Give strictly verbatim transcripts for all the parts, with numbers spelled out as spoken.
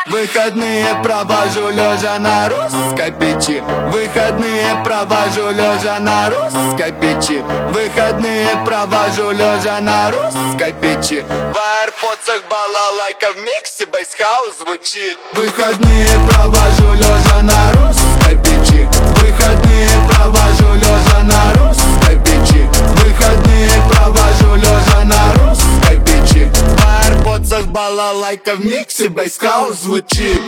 Выходные провожу лежа на русской печи. Выходные провожу лежа на русской печи. Выходные провожу лежа на русской печи. В аирподсах балалайка, в миксе бейсхаус звучит. Выходные провожу лежа на русской печи. Выходные провожу лежа на русской печи. Выходные провожу лежа на русской печи. В аирподсах балалайка, в миксе бейсхаус звучит.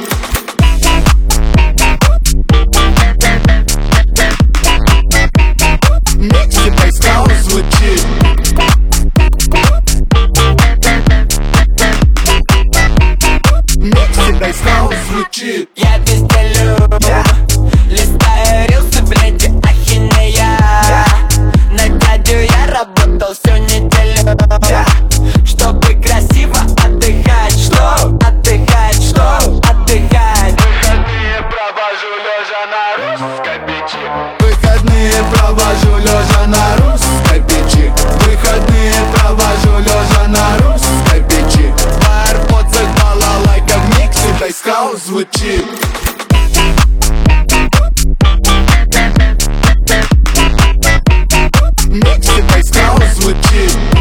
В миксе бейсхаус звучит. В миксе бейсхаус звучит. Я пизделю, листаю рилсы в ленте ахинея. На дядю я работал всю неделю, чтобы красиво отдыхать. Что? Отдыхать, что? Отдыхать. Выходные провожу лежа на русской печи. Выходные провожу лежа на русской печи. Выходные провожу лежа на русской печи. В аирподсах балалайка, в миксе бейсхаус звучит. В миксе бейсхаус звучит.